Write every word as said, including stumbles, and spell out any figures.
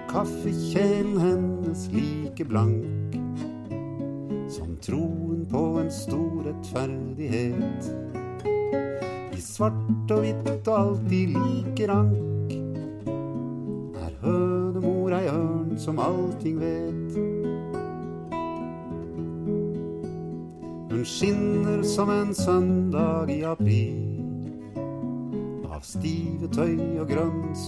kaffekjelen hennes like blank som troen på en stor rettferdighet. I svart og hvitt og alltid like rank er hønemor ei ørn som allting vet. Hun skinner som en søndag i april, av stive tøy og grønn